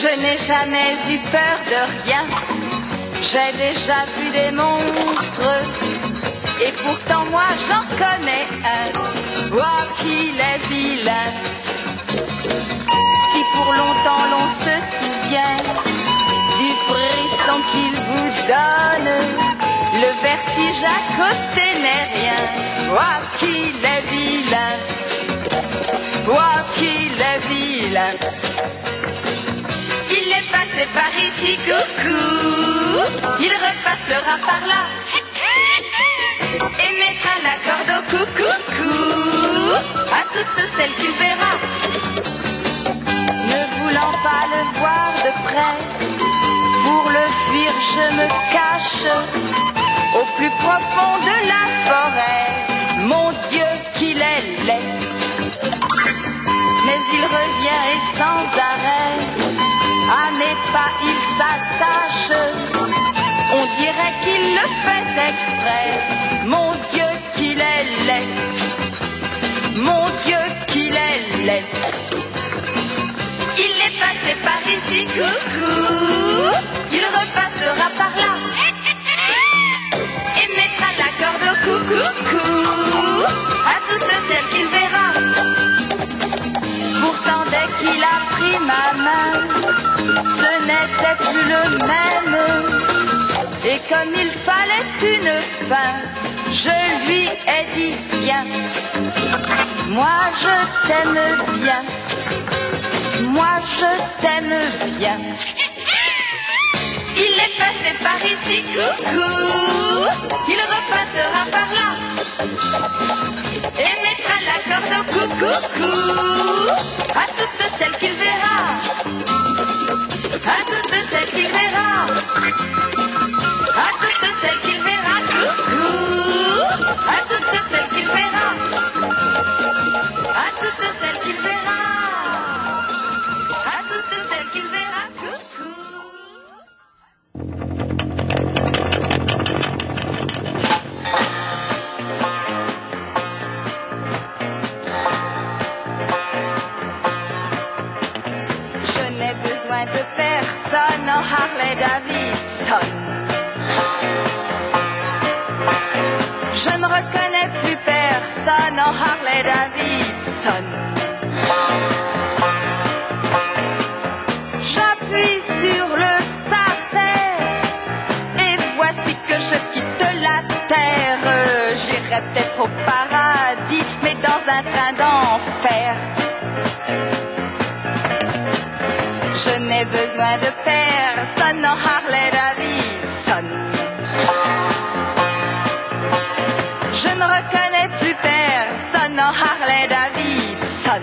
Je n'ai jamais eu peur de rien. J'ai déjà vu des monstres. Et pourtant moi j'en connais un. Oh qu'il est vilain. Si pour longtemps l'on se souvient du frisson qu'il vous donne, le vertige à côté n'est rien. Oh qu'il est vilain. Oh qu'il est vilain. Il est passé par ici, coucou. Il repassera par là et mettra la corde au coucou à toutes celles qu'il verra. Ne voulant pas le voir de près, pour le fuir je me cache au plus profond de la forêt. Mon Dieu qu'il est laid. Mais il revient et sans arrêt à mes pas il s'attache. On dirait qu'il le fait exprès. Mon Dieu qu'il est laid. Mon Dieu qu'il est laid. Il est passé par ici, coucou. Il repassera par là et mettra la corde au coucou à toutes celles qu'il verra. Pourtant dès qu'il a pris ma main, ce n'était plus le même. Et comme il fallait une fin, je lui ai dit viens. Moi je t'aime bien. Moi je t'aime bien. Il est passé par ici, coucou. Il repassera par là et mettra la corde au coucou à toutes celles qu'il verra. À toutes celles qu'il verra. À toutes celles qu'il verra, coucou. À toutes celles qu'il verra. À toutes celles qu'il verra. À toutes celles qu'il verra, coucou. Je n'ai besoin de personne en Harley Davidson. Je ne reconnais plus personne en Harley Davidson. J'appuie sur le starter et voici que je quitte la terre. J'irai peut-être au paradis, mais dans un train d'enfer. Je n'ai besoin de personne en Harley Davidson. Je ne reconnais plus personne en Harley Davidson.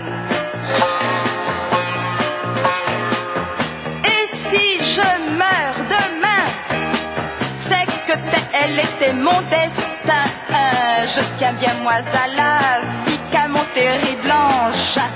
Et si je meurs demain, c'est que elle était mon destin. Je tiens bien moi à la vie qu'à mon terrible engin.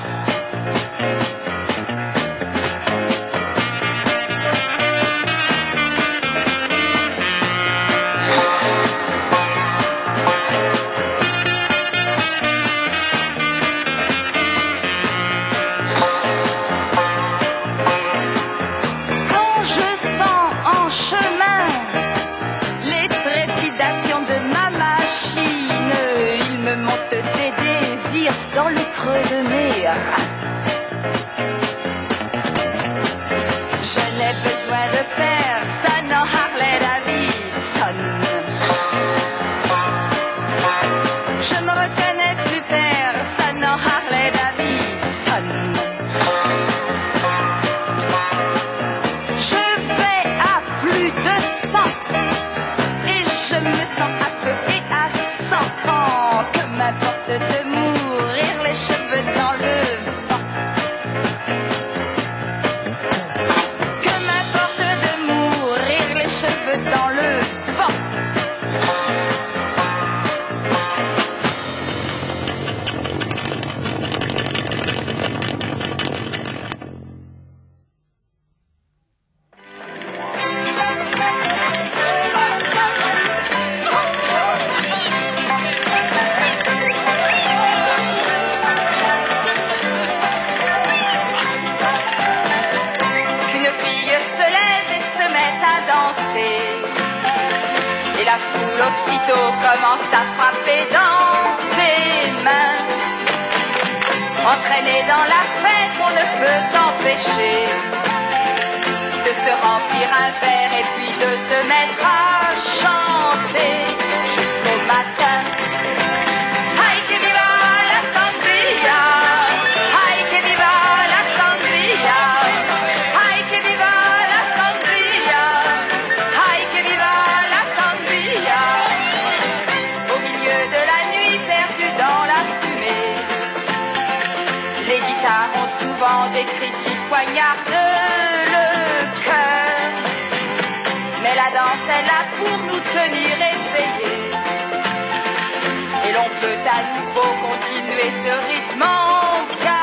Des désirs dans le creux de mes reins. Je n'ai besoin de personne en Harley Davidson. Je ne reconnais plus personne en Harley Davidson. Je vais à plus de 100 et je me sens à feu et à sang. Que m'importe de mourir les cheveux dans le vent. Que m'importe de la foule aussitôt commence à frapper dans ses mains. Entraîné dans la fête, on ne peut s'empêcher de se remplir un verre et puis de se mettre à chanter jusqu'au matin. Ay que viva la sangria, ay que viva la sangria, ay que viva la sangria, ay que viva la sangria. Au milieu de la nuit perdue dans la fumée, les guitares ont souvent des cris qui poignardent le cœur. Mais la danse est là pour nous tenir éveillés. Et l'on peut à nouveau continuer ce rythme en calme.